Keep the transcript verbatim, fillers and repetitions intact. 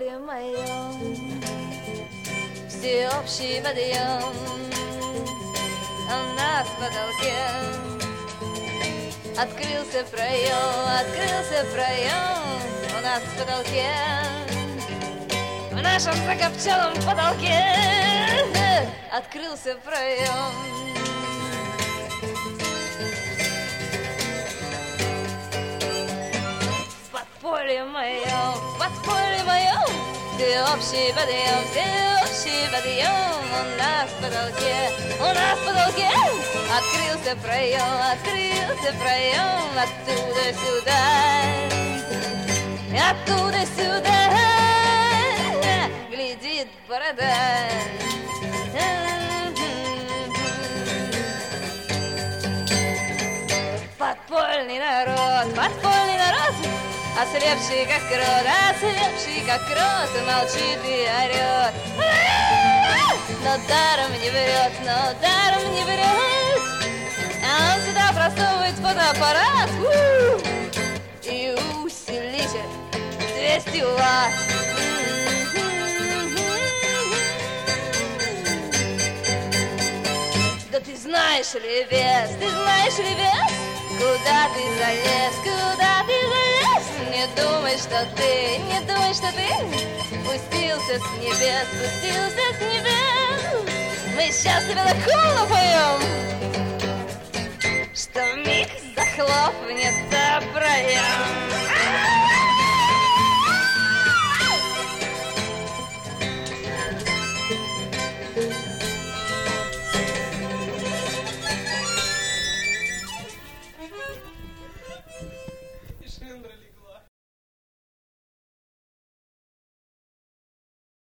подполье моем всеобщий подъем. У нас в потолке открылся проем, открылся проем. У нас в потолке, в нашем закопченном потолке открылся проем. В подполье моем, в подполье моем всеобщий подъем, всеобщий подъем. У нас в потолке, у нас в потолке открылся проем, открылся проем. Оттуда сюда, оттуда сюда глядит борода. Подпольный народ, подпольный народ, ослепший как крот, ослепший как крот, молчит и орет. Но даром не врет, но даром не врет. А он сюда просовывает фотоаппарат и усилитель двести ватт. Да ты знаешь ли вес, ты знаешь ли вес? Куда ты залез, куда ты залез? Не думай, что ты, не думай, что ты спустился с небес, спустился с небес. Мы сейчас тебе такого напоем, что вмиг захлопнется проем.